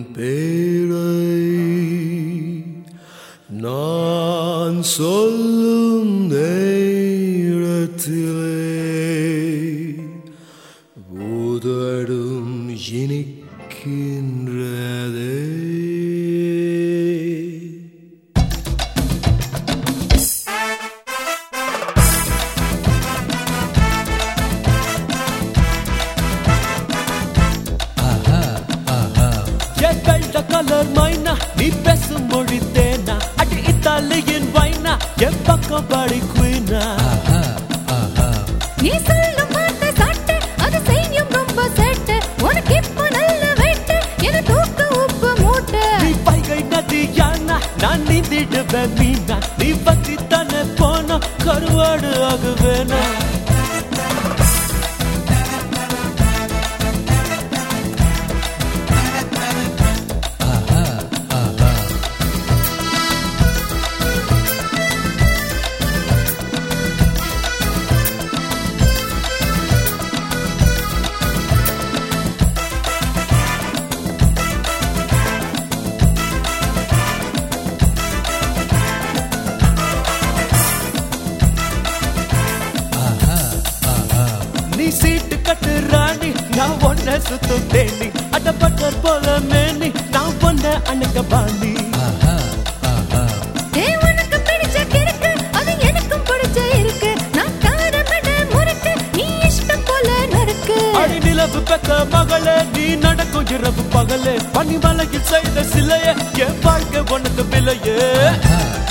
பேரை நான் சொல்லும் நேரத்திலே உதடும் இனிக்கின்றதே. கலர் மைனா நீ பேசும் மொழி தேனா அடி இத்தாலியின் வைனா என் பக்கம் பாடி குயினா. நீ சொல்லும் வார்த்தை சாட்டு அது செய்யும் ரொம்ப சேட்டு உனக்கு இப்ப நல்ல வெட்டு என தூக்க உப்பு மூட்டை. நீ பைகை நதியானா நான் நீந்திடுவேன் மீனா நீ பத்தி தானே போனா கருவாடு ஆகுவேனா. நீ சீட்டு கட்டு ராணி நான் ஒன்ன சுத்து தேனி அட பட்டர் போல மேனி நான் ஒன்ன அணுக்க பாண்டி. உனக்கு பிடிச்ச கிறுக்கு அது எனக்கும் பிடிச்ச இருக்கு நான் காரமட முறுக்கு நீ இஷ்டம் போல நறுக்கு. அடி நிலவு பெத்த மகளே நீ நடக்கும் இரவு பகலே பனிமலையில் செய்த சிலையே என் வாழ்க்கை உனக்கு விலையே.